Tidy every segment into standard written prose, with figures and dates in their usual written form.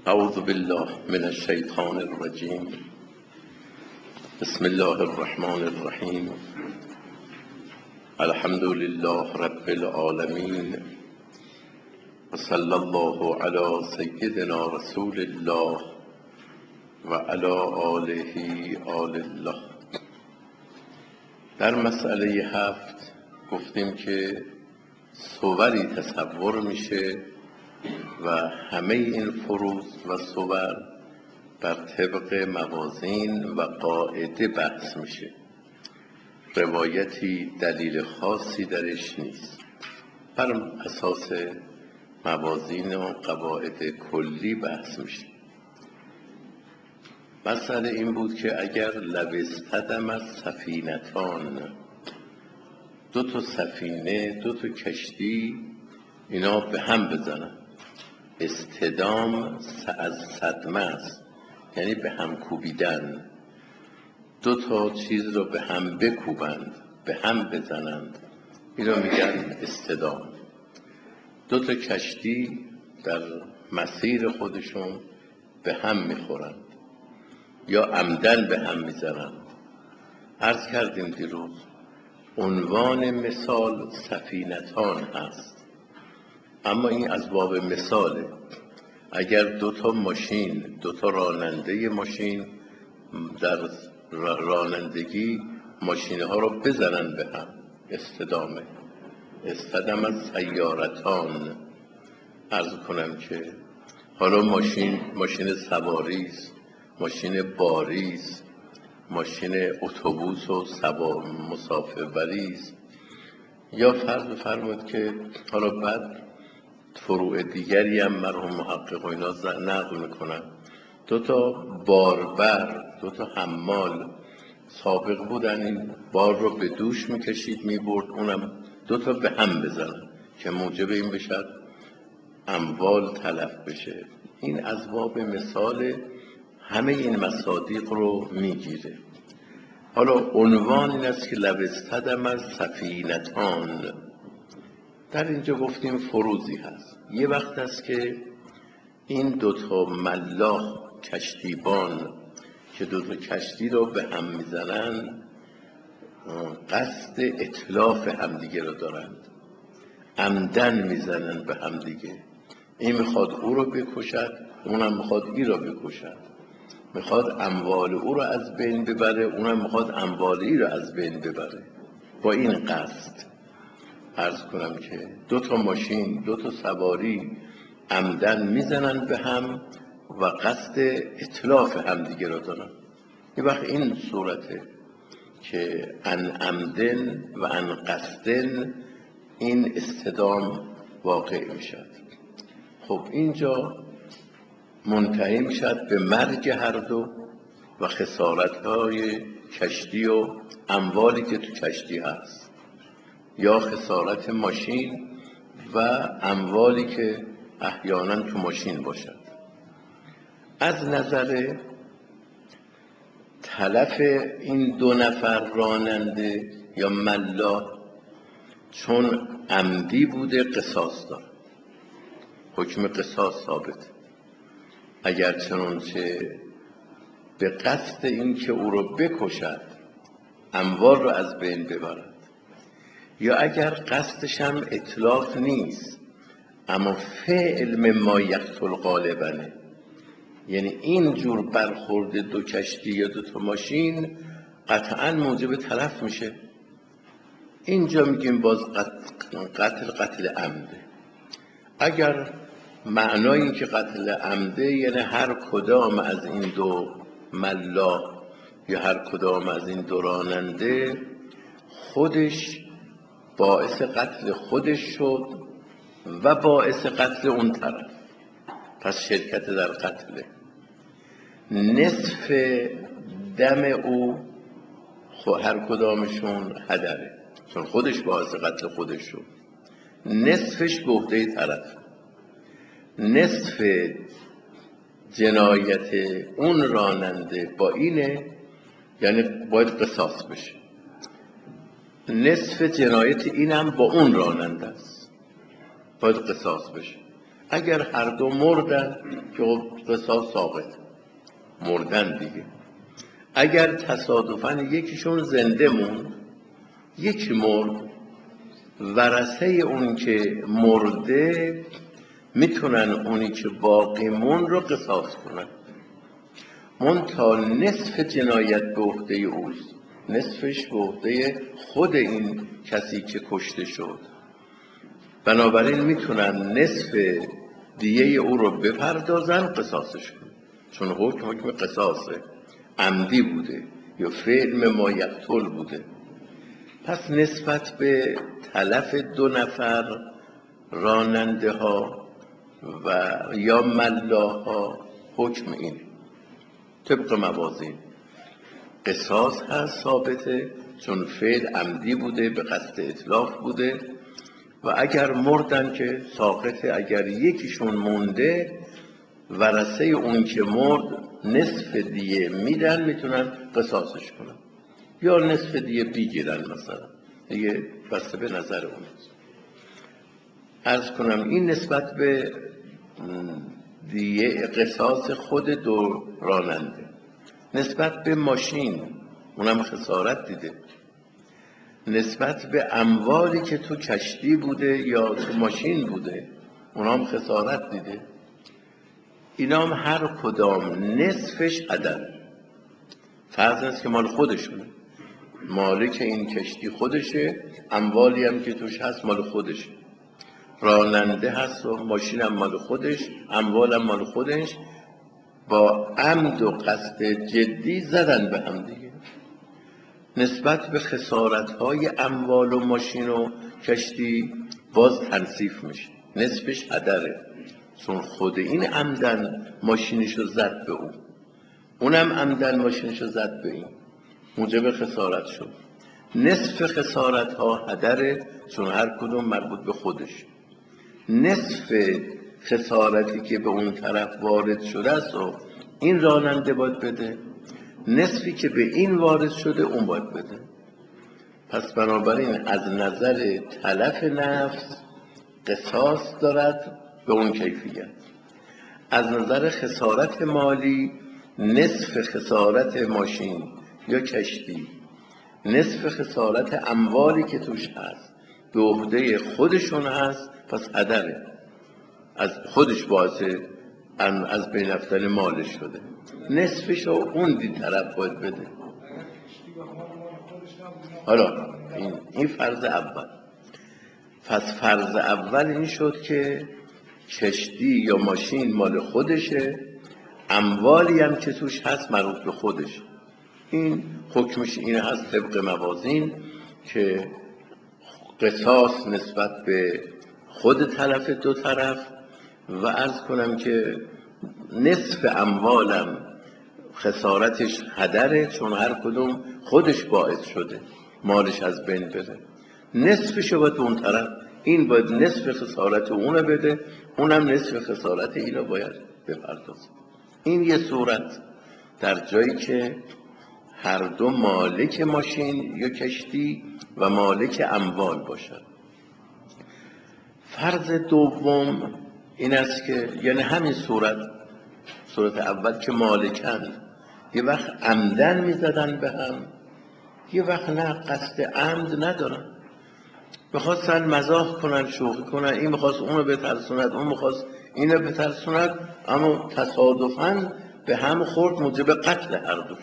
اعوذ بالله من الشیطان الرجیم. بسم الله الرحمن الرحیم. الحمد لله رب العالمین و صلی الله علی سیدنا رسول الله و علی آله آل الله. در مسئله 7 گفتیم که صوری تصور میشه و همه این فروض و صور بر طبق موازین و قاعده بحث میشه. روایتی دلیل خاصی درش نیست، بر اساس موازین و قواعد کلی بحث میشه. مسئله این بود که اگر لو اصطدم السفینتان، دو تا سفینه، دو تا کشتی، اینا به هم بزنن. اصطدام از صدمه است، یعنی به هم کوبیدن. دو تا چیز رو به هم بکوبند، به هم بزنند، اینو میگن اصطدام. دو تا کشتی در مسیر خودشون به هم میخورند یا عمدن به هم میزنند. عرض کردیم دیروز عنوان مثال سفینتان هست، اما این از باب مثاله. اگر دو تا ماشین، دو تا راننده ماشین در رانندگی ماشینه ها رو بزنن به هم، اصطدامه. اصطدم از سیارتان. عرض کنم که حالا ماشین سواریست، ماشین باریست، ماشین اتوبوس و مسافربریست، یا فرض بفرمایید که حالا بعد فروع دیگری هم مرحوم محقق و اینا نقل میکنن، دو تا باربر، دو تا حمال سابق بودن، این بار رو به دوش میکشید میبرد، اونم دو تا به هم بزنن که موجب این بشد اموال تلف بشه. این از باب مثال همه این مصادیق رو میگیره. حالا عنوان این است که لو اصطدم السفینتان. در اینجا گفتیم فروضی هست. یه وقت است که این دوتا ملاح کشتیبان که دوتا کشتی رو به هم میزنن قصد اتلاف همدیگه رو دارند، عمدن میزنن به همدیگه. این میخواد او رو بکشد، اونم میخواد این رو بکشد، میخواد اموال او رو از بین ببره، اونم میخواد اموال این رو از بین ببره. با این قصد عرض کنم که دو تا ماشین، دو تا سواری عمدن میزنن به هم و قصد اتلاف همدیگه رو دارن. یه وقت این صورته که ان عمدن و ان قصدن این اصطدام واقع میشد. خب اینجا منتهی میشد به مرگ هر دو و خسارت‌های کشتی و اموالی که تو کشتی هست، یا خسارت ماشین و اموالی که احیانا تو ماشین باشد. از نظر تلف این دو نفر راننده یا ملاح، چون عمدی بوده قصاص داره، حکم قصاص ثابت. اگر چنانچه به قصد این که او رو بکشد، اموال رو از بین ببرد، یا اگر قصدش هم اتلاف نیست اما فعل مما یقتل غالبنه، یعنی این جور برخورد دو کشتی یا دو تا ماشین قطعا موجب تلف میشه. اینجا میگیم باز قتل عمده. اگر معنای این که قتل عمده یعنی هر کدام از این دو ملاح یا هر کدام از این دو راننده خودش باعث قتل خودش شد و باعث قتل اون طرف، پس شرکت در قتله. نصف دم او هر کدامشون هدره، چون خودش باعث قتل خودش شد. نصفش به عهده طرف. نصف جنایت اون راننده با اینه، یعنی باید قصاص بشه. نصف جنایت اینم با اون راننده است، باید قصاص بشه. اگر هر دو مردن که قصاص ثابت، مردن دیگه. اگر تصادفاً یکیشون زنده موند، یکی مرد، ورثه اون که مرده میتونن اونی که باقی مون رو قصاص کنن. منتها نصف جنایت به عهده اوست، نصفش به عهده خود این کسی که کشته شد. بنابراین میتونن نصف دیه او رو بپردازن، قصاصش کنن، چون حکم قصاصه، عمدی بوده یا فعل ما یقتل بوده. پس نسبت به تلف 2 نفر راننده ها و یا ملاها حکم این طبق موازین قصاص هست ثابته، چون فعل عمدی بوده، به قصد اتلاف بوده. و اگر مردن که ساقطه، اگر یکیشون مونده ورثه اون که مرد نصف دیه میدن، میتونن قصاصش کنن یا نصف دیه بگیرن، مثلا دیگه بسته به نظر اون. عرض کنم این نسبت به دیه قصاص خود 2 راننده. نسبت به ماشین اونم خسارت دیده. نسبت به اموالی که تو کشتی بوده یا تو ماشین بوده اونام خسارت دیده. اینام هر کدام نصفش هدر. فرض است که مال خودشونه، مالک این کشتی خودشه، اموالی هم که توش هست مال خودشه، راننده هست و ماشین هم مال خودش، اموال هم مال خودش. با عمد و قصد جدی زدن به هم دیگه. نسبت به خسارت‌های اموال و ماشین و کشتی باز تنصیف میشه، نصفش هدره، چون خود این عمدن ماشینشو زد به اون، اونم عمدن ماشینشو زد به این، موجب خسارت شد. نصف خسارت‌ها هدره، چون هر کدوم مربوط به خودش. نصف خسارتی که به اون طرف وارد شده است و این راننده باید بده، نصفی که به این وارد شده اون باید بده. پس بنابراین از نظر تلف نفس قصاص دارد به اون کیفیت. از نظر خسارت مالی نصف خسارت ماشین یا کشتی، نصف خسارت اموالی که توش هست به عهده خودشون هست، پس هدره، از خودش باعث از بین رفتن مالش شده، نصفش رو اون دی طرف باید بده. حالا این فرض اول. پس فرض اول این شد که کشتی یا ماشین مال خودشه، اموالی هم که توش هست مربوط به خودش. این حکمش این هست طبق موازین که قصاص نسبت به خود تلف 2 طرف، و عرض کنم که نصف اموالم خسارتش هدره، چون هر کدوم خودش باعث شده مالش از بین بره. نصفشو باید اون طرف، این باید نصف خسارت اونو بده، اونم نصف خسارت اینو باید بپردازه. این یه صورت در جایی که هر دو مالک ماشین یا کشتی و مالک اموال باشد. فرض دوم این است که یعنی همین صورت اول که مالکند، یه وقت عمدن میزدن به هم، یه وقت نه، قصد عمد ندارن، میخواستن مزاح کنن، شوخی کنن، این میخواست اونو بترسوند، اون میخواست اینو بترسوند، اما تصادفاً به هم خورد، موجب قتل هر دوش.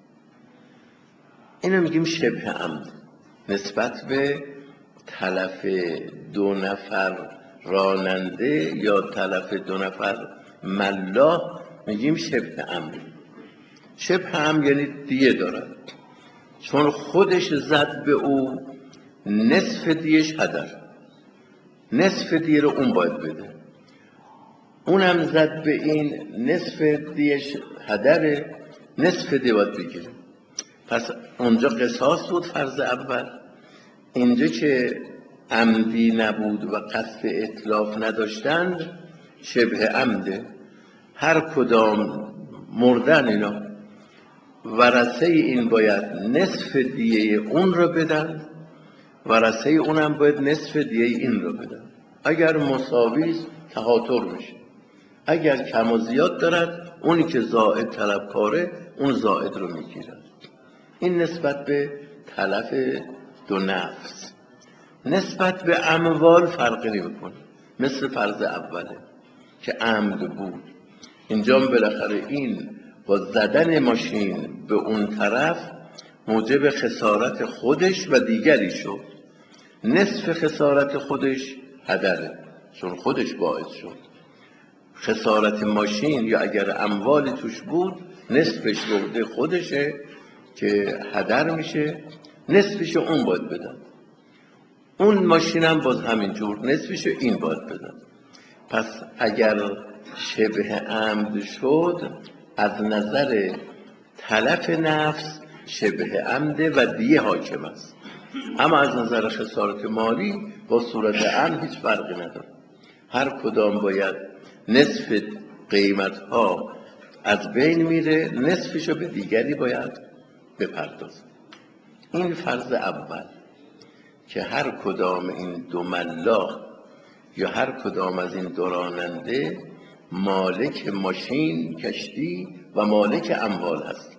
اینو میگیم شبه عمد. نسبت به تلف 2 نفر راننده یا تلف 2 نفر ملاح میگیم شبه عمد. شبه عمد یعنی دیه دارد، چون خودش زد به او، نصف دیش هدر، نصف دیه رو اون باید بده، اونم زد به این، نصف دیش هدره، نصف دیه باید بگیره. پس اونجا قصاص بود فرض اول، اینجا که عمدی نبود و قصد اتلاف نداشتند شبه عمده. هر کدام مردن اینا، ورثه این باید نصف دیه اون رو بدن، ورثه اونم باید نصف دیه این رو بدن. اگر مساویست تهاتر میشه. اگر کم و زیاد دارد، اونی که زائد طلبکاره اون زائد رو میگیرد. این نسبت به تلف دو نفس. نسبت به اموال فرقی نمیکنه، مثل فرض اوله که عمد بود. اینجا بالاخره این با زدن ماشین به اون طرف موجب خسارت خودش و دیگری شد. نصف خسارت خودش هدره، چون خودش باعث شد. خسارت ماشین یا اگر اموالی توش بود، نصفش به عهده خودشه که هدر میشه، نصفش اون باید بدن. اون ماشین هم باز همینجور نصفش این باید بدن. پس اگر شبه عمد شد، از نظر تلف نفس شبه عمده و دیه حاکم است. اما از نظر خسارت مالی با صورت عمد هیچ فرقی نداره. هر کدام باید نصف قیمت ها از بین میره، نصفشو به دیگری باید بپردازه. این فرض اول که هر کدام این دو ملاح یا هر کدام از این دو راننده مالک ماشین، کشتی و مالک اموال هست.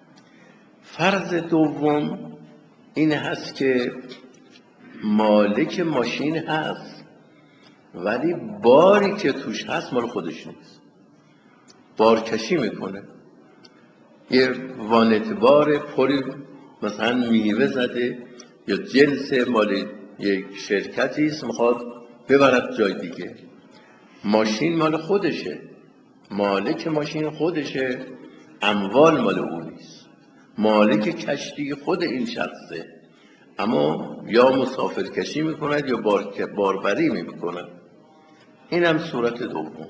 فرض دوم این هست که مالک ماشین هست ولی باری که توش هست مال خودش نیست، بارکشی میکنه. یه وانت بار پلی مثلا میوه زده یا جنس مال یک شرکتی است، میخواد ببرد جای دیگه. ماشین مال خودشه، مالک ماشین خودشه، اموال مال او نیست. مالک کشتی خود این شخصه، اما یا مسافر کشی میکند یا باربری میکند. این هم صورت دوم.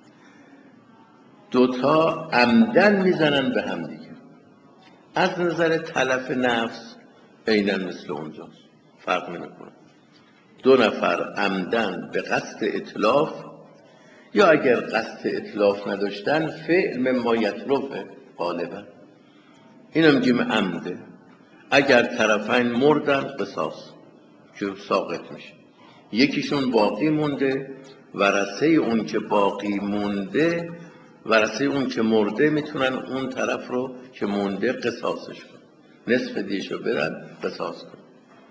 دوتا عمدن میزنن به هم دیگه. از نظر تلف نفس عیناً مثل اونجاست، فرق نمیکنه. دو نفر عمدن به قصد اتلاف، یا اگر قصد اتلاف نداشتن فعل مما یتلفه غالبا، اینم میگیم عمده. اگر طرفین مردن قصاص که ساقط میشه، یکیشون باقی مونده، ورثه اون که باقی مونده، ورثه اون که مرده میتونن اون طرف رو که مونده قصاصش کن، نصف دیشو برن قصاص کن.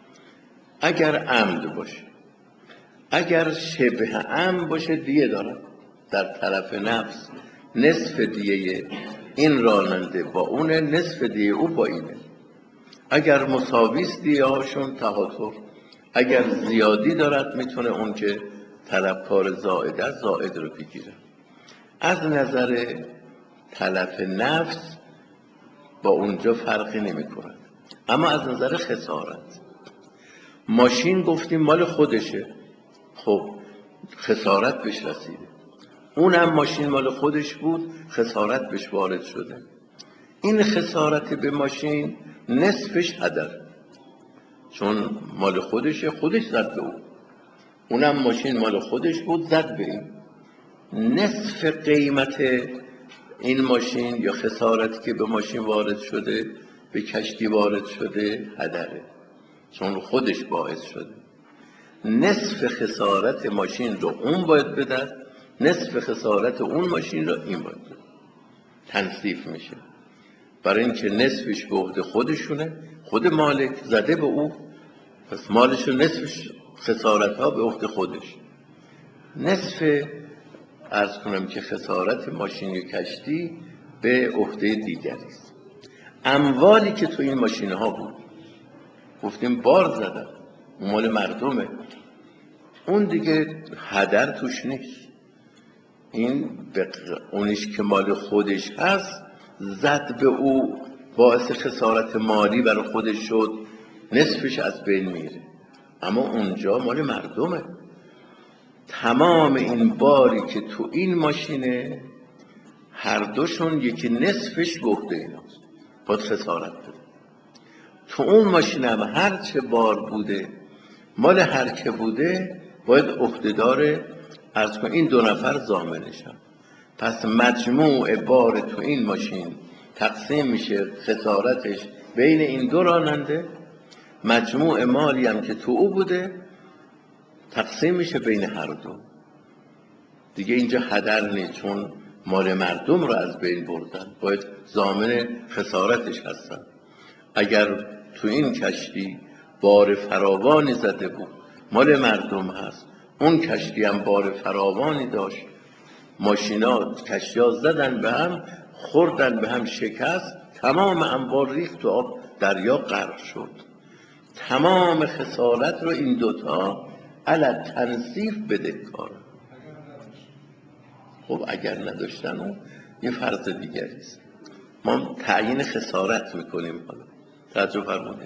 اگر عمد باشه. اگر شبه عمد باشه دیه دارن در طرف نفس، نصف دیه این راننده با اونه، نصف دیه او با اینه. اگر مساویست دیه هاشون تهاتر، اگر زیادی دارد میتونه اون که طلبکار زائد است زائد رو بگیره. از نظر تلف نفس با اونجا فرقی نمی کند. اما از نظر خسارت، ماشین گفتیم مال خودشه، خب خسارت بهش رسیده. اونم ماشین مال خودش بود، خسارت بهش وارد شده. این خسارت به ماشین نصفش هدر، چون مال خودشه، خودش زد به اون. اونم ماشین مال خودش بود، زد به این. نصف قیمت این ماشین یا خسارتی که به ماشین وارد شده، به کشتی وارد شده، هدره، چون خودش باعث شده. نصف خسارت ماشین رو اون باید بده، نصف خسارت اون ماشین رو این باید بده. تنصیف میشه، برای اینکه نصفش به عهده خودشونه، خود مالک زده به او، پس مالش رو نصفش خسارت ها به عهده خودش. نصف عرض کنم که خسارت ماشین یا کشتی به عهده دیگری است. اموالی که تو این ماشین ها بود، گفتیم بار زدن، اون مال مردمه، اون دیگه هدر توش نیست. این اونیش که مال خودش هست زد به او، باعث خسارت مالی برای خودش شد، نصفش از بین میره. اما اونجا مال مردمه. تمام این باری که تو این ماشینه، هر دوشون یکی نصفش به عهده ایناست، باید خسارت بده. تو اون ماشین هم هر چه بار بوده، مال هر که بوده، باید عهده‌دار عرض کن این دو نفر ضامنشن. پس مجموع بار تو این ماشین تقسیم میشه خسارتش بین این دو راننده، مجموع مالی هم که تو او بوده تقسیم میشه بین هر دو. دیگه اینجا هدر نیست، چون مال مردم رو از بین بردن، باید ضامن خسارتش هستن. اگر تو این کشتی بار فراوانی زده بود، مال مردم هست، اون کشتی هم بار فراوانی داشت، ماشینا کشتی‌ها زدن به هم، خوردن به هم، شکست، تمام انبار ریخت تو آب، دریا غرق شد. تمام خسارت رو این دوتا علی تنصیف بدهکار. خب اگر نداشتن اون یه فرض دیگری است. ما تعیین خسارت میکنیم. حالا توجه فرمودید.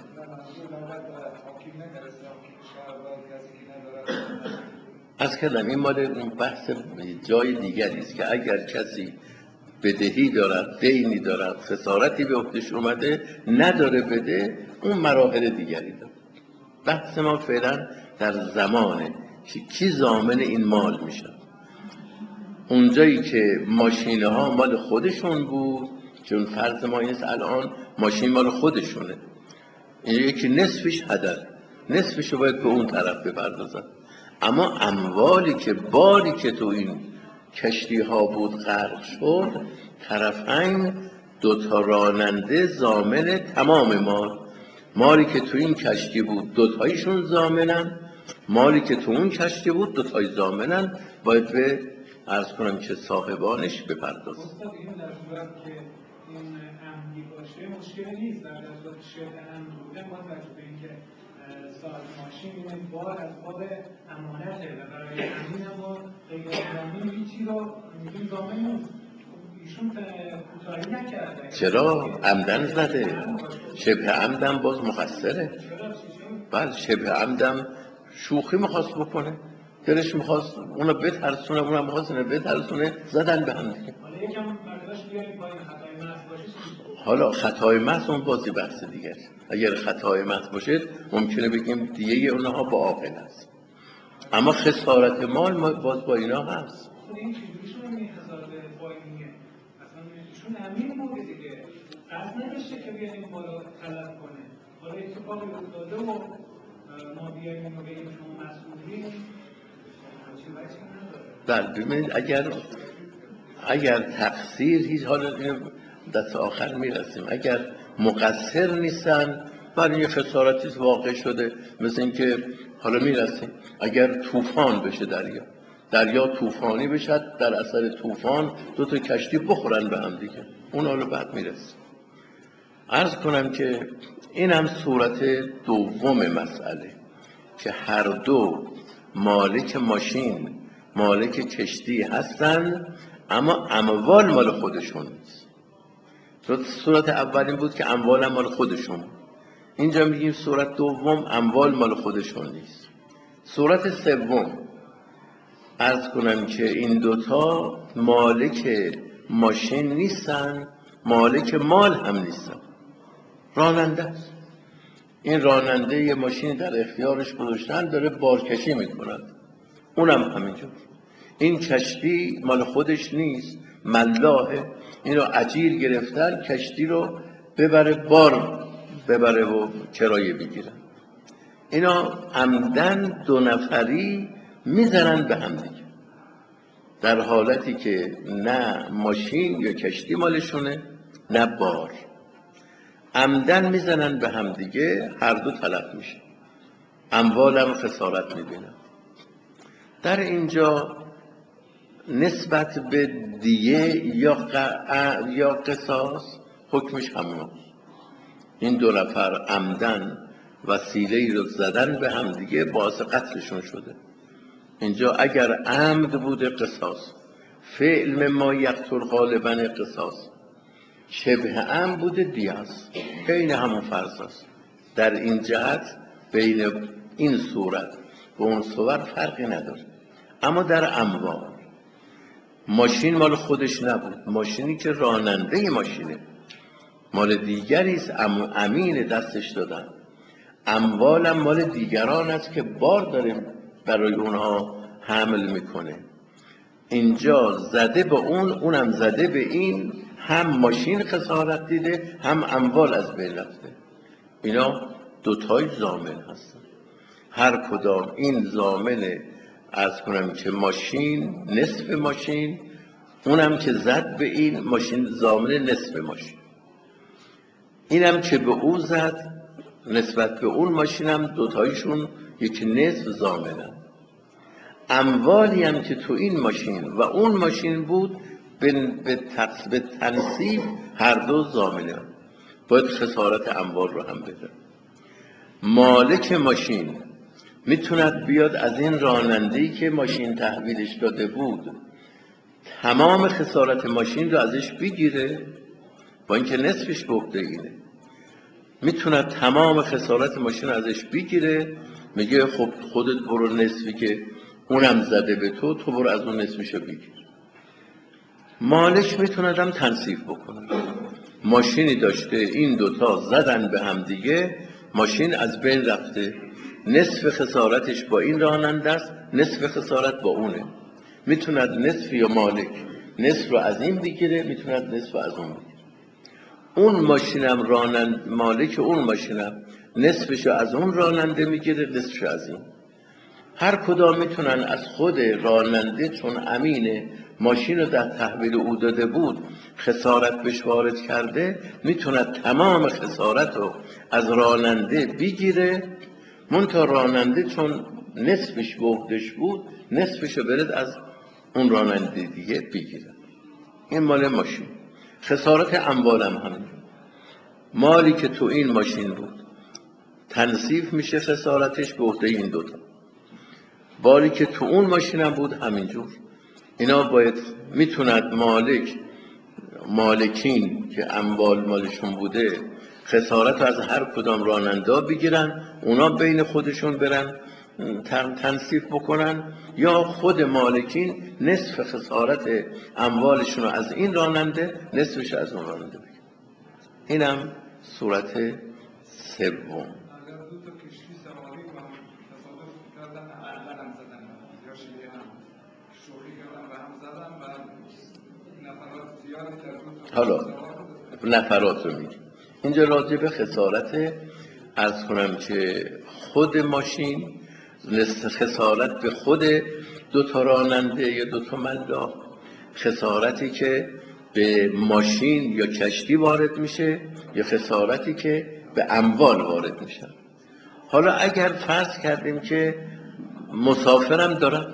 از کردم این مال اون بحث جای دیگری است که اگر کسی بدهی دارد، دینی دارد، خسارتی به عهده‌اش اومده نداره بده، اون مراحل دیگری داره. بحث ما فعلا در زمانه که کی ضامن این مال میشه. اونجایی که ماشینه ها مال خودشون بود، چون فرض ما اینست الان ماشین مال خودشونه، این یکی نصفش هدر، نصفش رو باید به اون طرف بپردازن. اما اموالی که باری که تو این کشتی ها بود غرق شد، طرفین دوتا راننده ضامن تمام مال. مالی که تو این کشتی بود دوتایشون ضامنن، مالی که تو اون کشتی بود دوتای ضامنن، باید به عرض کنم که صاحبانش بپردازن. استاد این در صورت که این امنی باشه مشکلی نیست، در صورت شبه امن بوده ما توجه به اینکه صاحب ماشین این بار از باب امانته و برای امین ما غیر ضامن هیچی رو میگیم ضامن نیست. ایشون کوتاهی نکرده. چرا؟ عمدن زده. شبه عمدن باز مقصره. بله شبه عمدن شوخی میخواست بکنه، دلش میخواست اونو بترسونه، اونم میخواست اینو بترسونه، زدن به هم دیگه. حالا یکم برداشت بیاریم پایین خطای محض باشه. حالا خطای محض اون بازی بحث دیگه. اگر خطای محض باشه ممکنه بگیم دیگه اونها با عاقل است، اما خسارت مال باز با اینا هست. این چیزیشون این خسارت پایینیه اصلا ایشون امین بوده دیگه، قصد نداشته که بیاد این بالا طلب کنه. حالا اتفاقی افتاده و ما بیاییم اینو بگیم شما مسئولین، بله ببینید اگر تقصیر هیچ، حالا اینو دست آخر میرسیم، اگر مقصر نیستن برای یه خسارتی واقع شده، مثل اینکه حالا میرسیم اگر طوفان بشه، دریا طوفانی بشه، در اثر طوفان دو تا کشتی بخورن به هم دیگه، اون حالا بعد میرسیم. عرض کنم که این هم صورت دوم مسئله که هر دو مالک ماشین مالک کشتی هستن، اما اموال مال خودشون نیست. صورت اول این بود که اموال مال خودشون، اینجا میگیم صورت دوم اموال مال خودشون نیست. صورت سوم عرض کنم که این دوتا مالک ماشین نیستن، مالک مال هم نیستن، راننده است. این راننده یه ماشین در اختیارش گذاشتن، داره بارکشی میکند، اونم همینجور. این کشتی مال خودش نیست، ملاحه، این رو اجیر گرفتن کشتی رو ببره و کرایه بگیرن. اینا عمدن دو نفری میزنن به هم دیگه، در حالتی که نه ماشین یا کشتی مالشونه نه بار، عمدن میزنن به هم دیگه، هر دو تلف میشه، اموالم خسارت میبینن. در اینجا نسبت به دیه یا قصاص حکمش همونه. این دو نفر عمدن وسیله‌ای رو زدن به هم دیگه، باعث قتلشون شده. اینجا اگر عمد بوده قصاص، فعل ما یقتل غالبا قصاص، شبه عمد بوده دیه است، بین همون فرض است. در این جهت بین این صورت و اون صورت فرقی نداره. اما در اموال، ماشین مال خودش نبود، ماشینی که راننده ماشینه مال دیگری است، امین دستش دادن. اموالم مال دیگران است که بار داره برای اونها حمل میکنه. اینجا زده به اون، اونم زده به این، هم ماشین خسارت دیده هم اموال از بین رفته. اینا دوتای ضامن هستن، هر کدام این ضامن عرض کنم که ماشین، نصف ماشین، اونم که زد به این ماشین ضامن نصف ماشین، اینم که به او زد نسبت به اون ماشینم دوتایشون یکی نصف ضامنن. اموالی هم که تو این ماشین و اون ماشین بود به تنصیب هر دو ضامنه، باید خسارت اموال رو هم بده. مالک ماشین میتوند بیاد از این راننده‌ای که ماشین تحویلش داده بود تمام خسارت ماشین رو ازش بگیره، با اینکه نصفش به عهده اینه، میتوند تمام خسارت ماشین رو ازش بگیره، میگه خب خودت برو نصفی که اونم زده به تو برو از اون نصفشو بگیر. مالک میتوند هم تنصیف بکنه، ماشینی داشته این دوتا زدن به هم دیگه، ماشین از بین رفته، نصف خسارتش با این راننده است، نصف خسارت با اونه، میتوند نصف یا مالک نصف رو از این بگیره، میتوند نصف از اون بگیره. اون ماشینم مالک اون ماشینم نصفشو از اون راننده میگیره، نصفشو از این. هر کدام میتونن از خود راننده چون امینه ماشین رو در تحویل او داده بود خسارت بهش وارد کرده، میتوند تمام خسارت رو از راننده بگیره، منتها راننده چون نصفش به عهده‌اش بود نصفشو برد از اون راننده دیگه بگیره. این مال ماشین. خسارت اموالم همین، مالی که تو این ماشین بود تنصیف میشه خسارتش به عهده این دوتا، مالی که تو اون ماشینم بود همینجور. اینا باید میتوند مالکین که اموال مالشون بوده خسارت از هر کدام راننده بگیرن، اونا بین خودشون برن تنصیف بکنن، یا خود مالکین نصف خسارت اموالشون رو از این راننده نصفش از اون راننده بگیرن. اینم صورت سوم. حالا نفرات رو میگه اینجا راجع به خسارت عرض کنم که خود ماشین، خسارت به خود دوتا راننده یا دوتا ملاک، خسارتی که به ماشین یا کشتی وارد میشه یا خسارتی که به اموال وارد میشه. حالا اگر فرض کردیم که مسافرم دارم،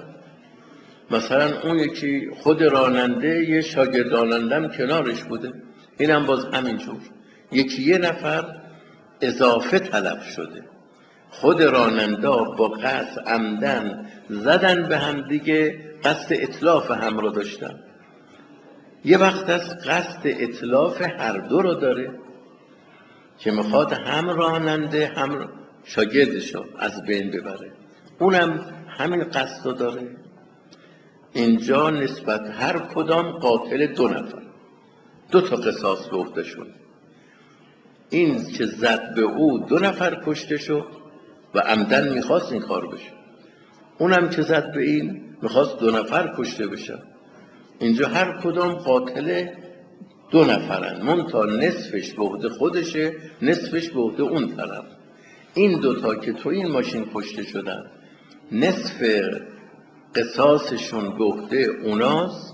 مثلا اون یکی خود راننده یه شاگرد رانندم کنارش بوده، اینم باز همینجور، یکی یه نفر اضافه طلب شده، خود راننده با قصد عمدن زدن به هم دیگه، قصد اتلاف هم رو داشتن، یه وقت از قصد اتلاف هر دو رو داره که میخواد هم راننده هم شاگردشو از بین ببره، اونم همین قصد رو داره. اینجا نسبت هر کدام قاتل دو نفر، دو تا قصاص به عهده شد. این که زد به او دو نفر کشته شد و عمدن میخواست این کار بشه، اونم که زد به این میخواست دو نفر کشته بشه. اینجا هر کدام قاتل دو نفرن، منتها نصفش به عهده خودشه، نصفش به عهده اون طرف. این دوتا که تو این ماشین کشته شدن نصف قصاصشون به عهده اوناست،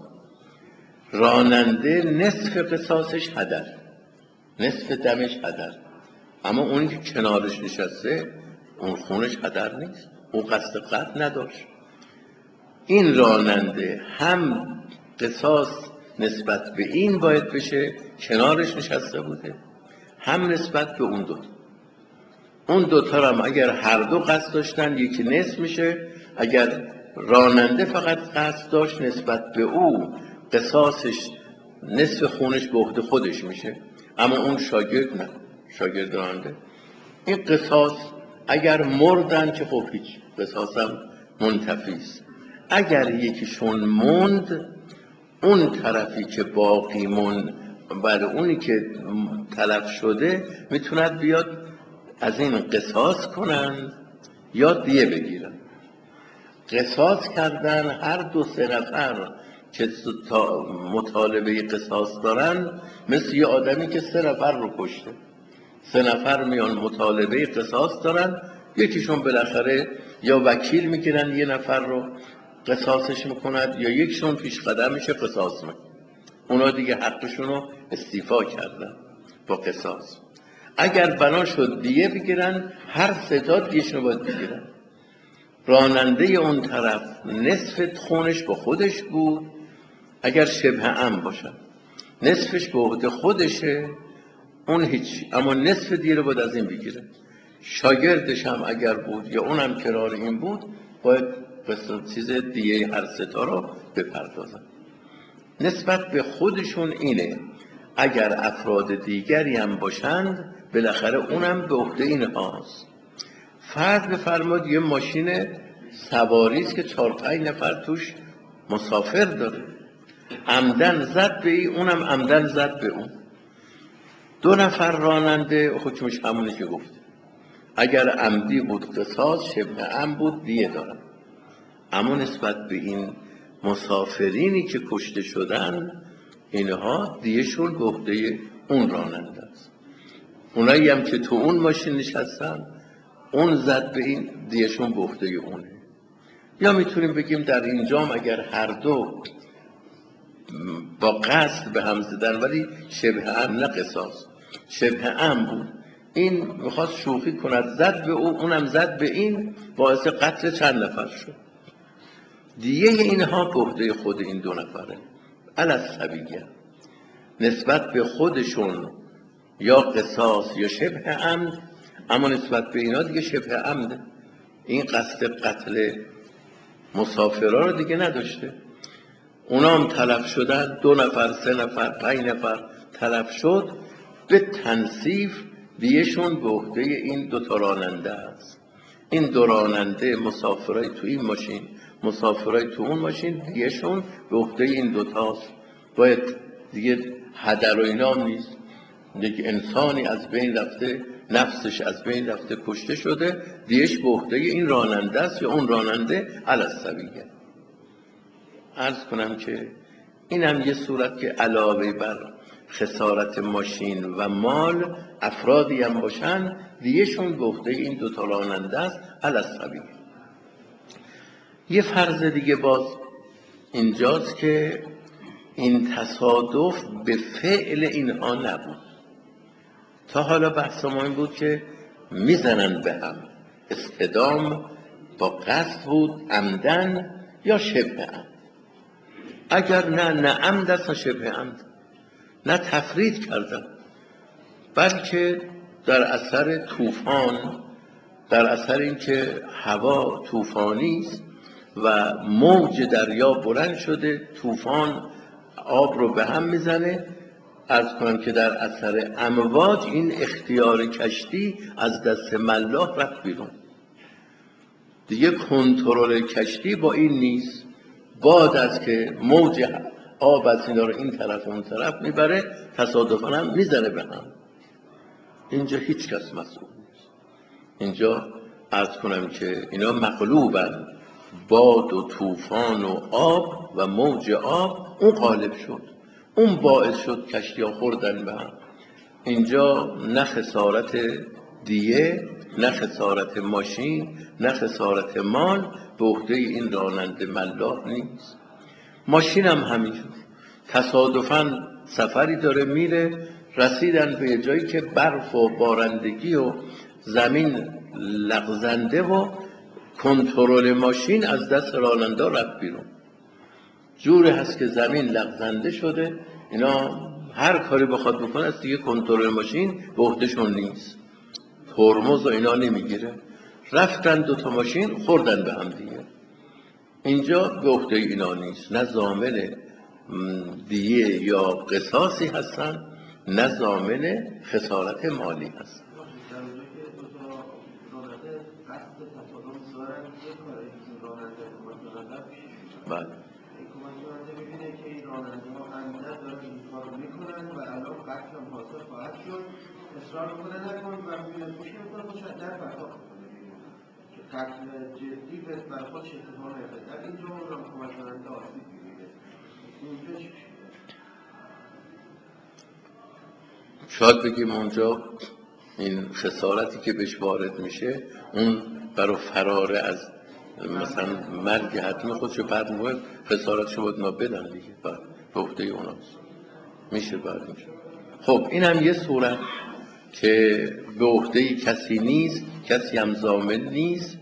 راننده نصف قصاصش هدر، نصف دمش هدر، اما اون که کنارش نشسته اون خونش هدر نیست، او قصد قتل نداشت. این راننده هم قصاص نسبت به این باید بشه کنارش نشسته بوده، هم نسبت به اون دوتا. اون دوتا هم اگر هر دو قصد داشتن یکی نصف میشه، اگر راننده فقط قصد داشت نسبت به او قصاصش نصف خونش به عهده خودش میشه، اما اون شاگرد نه، شاگرد راننده. این قصاص اگر مردن که خب هیچ، قصاصم منتفیست. اگر یکیشون موند، اون طرفی که باقی موند بعد اونی که تلف شده میتوند بیاد از این قصاص کنن یا دیه بگیرن. قصاص کردن هر دو سه نفر که مطالبه قصاص دارن، مثل یه آدمی که سه نفر رو کشته، سه نفر میان مطالبه قصاص دارن، یکیشون بالاخره یا وکیل میگیرن یه نفر رو قصاصش میکند یا یکشون پیش قدم میشه قصاص میکنه. اونا دیگه حقشون رو استیفا کردن با قصاص. اگر بنا شد دیه بگیرن، هر سه تا دیهشون باید بگیرن. راننده اون طرف نصف خونش با خودش بود اگر شبه عمد باشه، نصفش به عهده خودشه، اون هیچ، اما نصف دیه رو باید از این بگیره. شاگردش هم اگر بود یا اونم کرار این بود باید چیز دیه هر سه تا رو بپردازن. نسبت به خودشون اینه، اگر افراد دیگری هم باشند بالاخره اونم به عهده اینهاست. فرض بفرمایید یه ماشین سواری است که 4-5 نفر توش مسافر داره، عمدن زد به این، اونم عمدن زد به اون، 2 نفر راننده حکمش همونی که گفت. اگر عمدی بود قصاص، شبه عمد بود دیه دارن. اما نسبت به این مسافرینی که کشته شدن، اینها دیهشون به عهده اون راننده است. اونایی هم که تو اون ماشین نشستن، اون زد به این، دیهشون به عهده اونه. یا میتونیم بگیم در اینجام اگر هر دو با قصد به هم زدن ولی شبه عمد نه قصاص، شبه عمد بود، این میخواست شوخی کند زد به او، اونم زد به این، باعث قتل چند نفر شد. دیگه اینها به عهده خود این 2 نفره. الاسبیه نسبت به خودشون یا قصاص یا شبه عمد، اما نسبت به اینا دیگه شبه عمده. این قصد قتل مسافرها رو دیگه نداشته. اونا هم تلف شدن، 2 نفر 3 نفر 5 نفر تلف شد، به تنصیف دیهشون به عهده این 2 تا راننده است. این 2 راننده مسافرای تو این ماشین، مسافرای تو اون ماشین، دیهشون به عهده این 2 تاست. باید دیگه هدر و اینام نیست، یک انسانی از بین رفته، نفسش از بین رفته، کشته شده، دیهش به عهده این راننده است یا اون راننده. الاسبیه عرض کنم که اینم یه صورت که علاوه بر خسارت ماشین و مال، افرادی هم باشن دیهشون به عهده این 2 تا راننده است. الاسبیه یه فرض دیگه باز اینجاست که این تصادف به فعل اینها نبود. تا حالا بحث ما این بود که میزنن به هم، اصطدام با قصد بود، عمدن یا شبه عمد. اگر نه عمد است نه شبه عمد، نه تفرید کردن، بلکه در اثر طوفان، در اثر اینکه هوا طوفانی است و موج دریا بلند شده، طوفان آب رو به هم میزنه، عرض کنم که در اثر امواج این اختیار کشتی از دست ملاح رفت بیرون. دیگه کنترل کشتی با این نیست، باد است که موج آب از اینا رو این طرف اون طرف میبره، تصادفاً هم میزنه به هم. اینجا هیچ کس مسئول نیست. اینجا عرض کنم که اینا مغلوبن، باد و طوفان و آب و موج آب اون غالب شد، اون باعث شد کشتی ها خوردن به هم. اینجا نه خسارت دیه، نه خسارت ماشین، نه خسارت مال به عهده این راننده ملاح نیست. ماشین هم همینجور، تصادفاً سفری داره میره، رسیدن به جایی که برف و بارندگی و زمین لغزنده و کنترل ماشین از دست راننده رفت بیرون. جوری هست که زمین لغزنده شده، اینا هر کاری بخواد بکنه از دیگه کنترل ماشین به عهدهشون نیست، ترمز و اینا نمیگیره، رفتن 2 تا ماشین خوردن به هم دیگه. اینجا به عهده اینا نیست، نه ضامن دیه یا قصاصی هستن، نه ضامن خسارت مالی هستن. بله. اصرار میکنه نکنید و میشه میکنه باشه در پرداخت کنه که قتل جدی به برای خودش اتفاق نیفتد. در اینجا اون را کمک کننده آسیب میبینه. اونجا چی؟ شاید بگیم اونجا این خسارتی که بهش وارد میشه، اون برای فرار از مثلا مرگ حتمی خودشو بعد موقع خسارتشو باید ما بدن دیگه، بعد به عهده اوناست، میشه بعد اینجا. خب این هم یه صورت که به عهده کسی نیست، کسی هم ضامن نیست.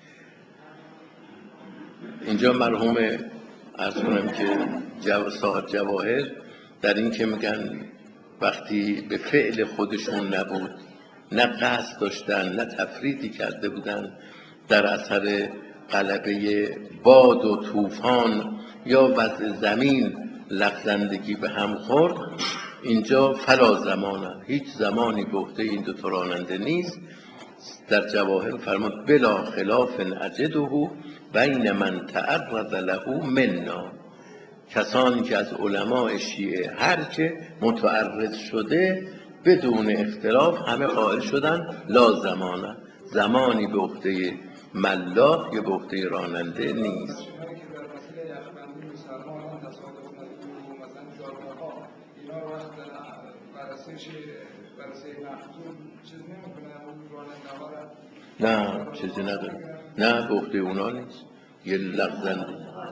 اینجا مرحوم عرض کنم که صاحب جواهر در این که میگن وقتی به فعل خودشون نبود، نه قصد داشتن نه تفریطی کرده بودن، در اثر غلبه باد و طوفان یا وضع زمین لغزندگی به هم خورد، اینجا فلا زمانه، هیچ زمانی به عهده این دو تا راننده نیست. در جواهر فرمود بلا خلاف اجده بین من تعرض له منا، کسانی که از علماء شیعه هر که متعرض شده بدون اختلاف همه قائل شدن لا زمانه، زمانی به عهده ملاح یا به عهده راننده نیست. نه چیزی نداره، نه به عهده اونا نیست، یه لغزنده.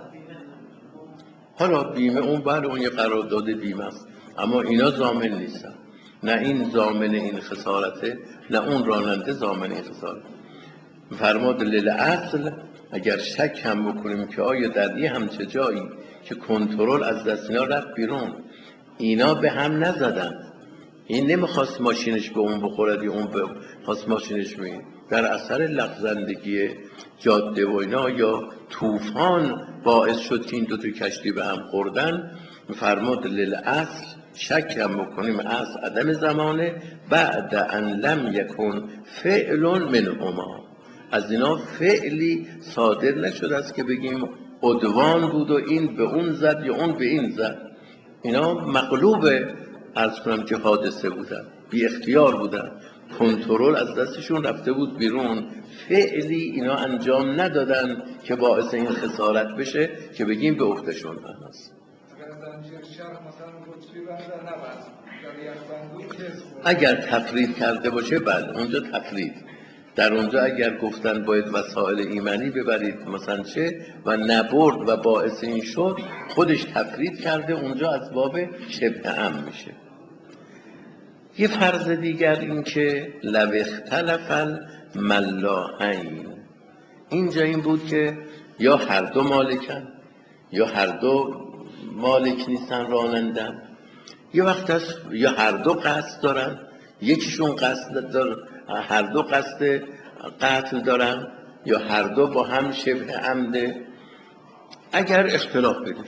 حالا بیمه اون بله اون یه قرارداد بیمه است، اما اینا ضامن نیستن، نه این ضامن این خسارته نه اون راننده ضامن این خسارت. فرمود للعقل، اگر شک هم بکنیم که آیا در یه همچه جایی که کنترل از دست اینا رفت بیرون، اینا به هم نزدن، این نمیخواست ماشینش به اون بخورد یا اون خواست ماشینش به، در اثر لغزندگی جاده و اینا یا طوفان باعث شد که این دو تا کشتی به هم خوردن. فرمود للعصر، شک هم بکنیم از عدم زمانه بعد ان لم یکن فعل منهما، از اینا فعلی صادر نشد است که بگیم عدوان بود و این به اون زد یا اون به این زد، اینا مغلوب عرض کنم که حادثه بودن، بی اختیار بودن، کنترل از دستشون رفته بود بیرون، فعلی اینا انجام ندادن که باعث این خسارت بشه که بگیم به عهدهشون هست. اگر تفرید کرده باشه بله اونجا تفرید، در اونجا اگر گفتن باید وسایل ایمنی ببرید مثلا چه و نبرد و باعث این شد، خودش تفرید کرده، اونجا از باب شبه ام میشه. یه فرض دیگر این که لو اختلف الملاحین، اینجا این بود که یا هر دو مالکن یا هر دو مالک نیستن رانندن، یه وقت هست یا هر دو قصد دارن، یکیشون قصد داره، هر دو قصد قتل دارن یا هر دو با هم شبه عمده، اگر اختلاف بده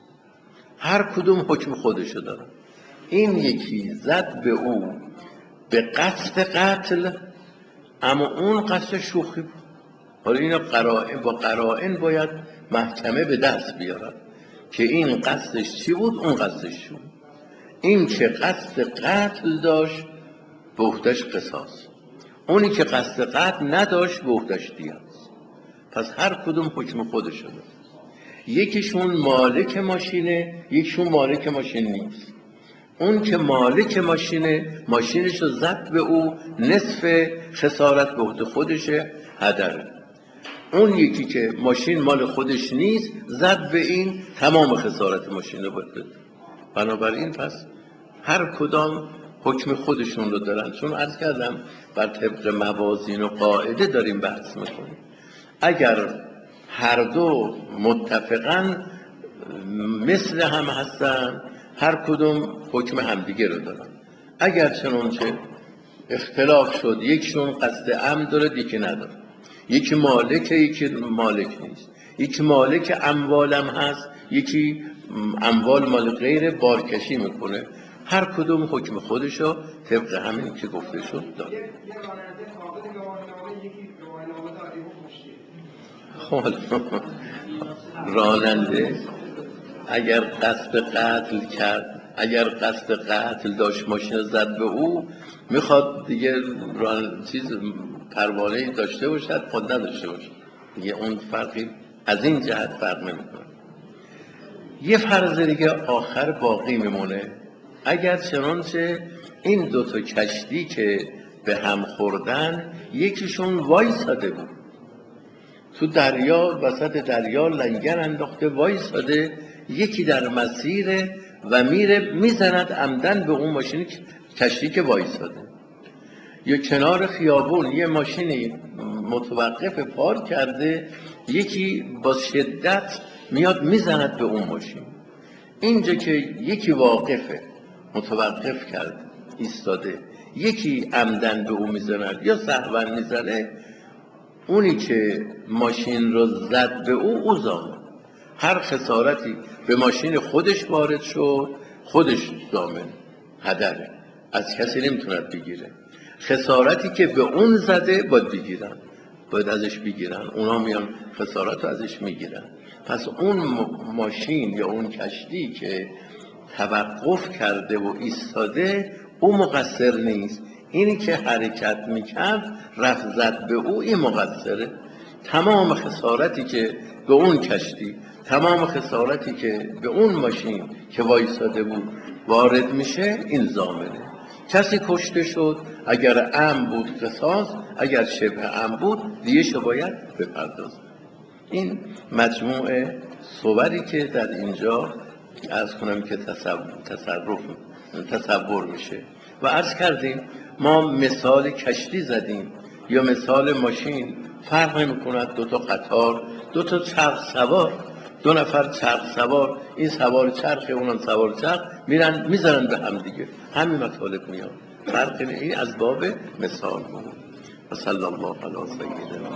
هر کدوم حکم خودشو دارن، این یکی زد به او به قصد قتل اما اون قصد شوخی بود، حالا اینا با قرائن باید محکمه به دست بیارن که این قصدش چی بود اون قصدش چی بود. این که قصد قتل داشت به عهده‌اش قصاص، اونی که قصد قتل نداشت به عهده‌اش دیه است. پس هر کدوم حکم خودش داره، یکیشون مالک ماشینه یکیشون مالک ماشین نیست. اون که مالک ماشینه ماشینشو زد به او، نصف خسارت به عهده خودشه، هدره. اون یکی که ماشین مال خودش نیست زد به این، تمام خسارت ماشین رو بده. بنابراین پس هر کدام حکم خودشون رو دارن، چون عرض کردم بر طبق موازین و قاعده داریم بحث میکنیم. اگر هر دو متفقاً مثل هم هستن، هر کدوم حکم همدیگه رو دارن. اگر چنانچه اختلاف شد یکشون قصد عمد داره یکی نداره، یکی مالکه یکی مالک نیست، یکی مالک اموالم هست یکی اموال مال غیر بارکشی میکنه، هر کدوم حکم خودشو طبق همین که گفته شد داره. راننده اگر قصد قتل کرد، اگر قصد قتل داشت ماشین زد به او، میخواد دیگه پروانه‌ای داشته باشد خود نداشته باشد دیگه، اون فرقی از این جهت فرق نمیکنه. یه فرض دیگه آخر باقی میمونه، اگر چنانچه این دو تا کشتی که به هم خوردن یکیشون وایساده بود تو دریا، وسط دریا لنگر انداخته وایساده، یکی در مسیره و میره میزند عمدن به اون ماشین کشتی که وایساده. یا کنار خیابون یه ماشینی متوقف پارک کرده، یکی با شدت میاد میزند به اون ماشین. اینجا که یکی واقفه متوقف کرده ایستاده، یکی عمدن به اون میزند یا سهوا میزنه، اونی که ماشین رو زد به او ضامن. هر خسارتی به ماشین خودش وارد شد خودش ضامن، هدره، از کسی نمیتوند بگیره. خسارتی که به اون زده باید ازش بگیرن، اونا میان خسارت رو ازش میگیرن. پس اون ماشین یا اون کشتی که توقف کرده و ایستاده او مقصر نیست، اینی که حرکت میکرد رفت زد به او، این مقصره. تمام خسارتی که به اون کشتی، تمام خسارتی که به اون ماشین که وایساده بود وارد میشه، این ضامنه. کسی کشته شد، اگر عمد بود قصاص، اگر شبه عمد بود دیگه باید بپردازه. این مجموعه صوری که در اینجا عرض کنم که تصور میشه و عرض کردیم ما مثال کشتی زدیم یا مثال ماشین، فرق نمی کند. دو تا قطار، دو تا چرخ سوار، دو نفر چرخ سوار، این سوار چرخ اونم سوار چرخ، میرن میزنن به هم دیگه، همین مطالب میاد. فرق این از باب مثال بود. و صلی الله علی سیدنا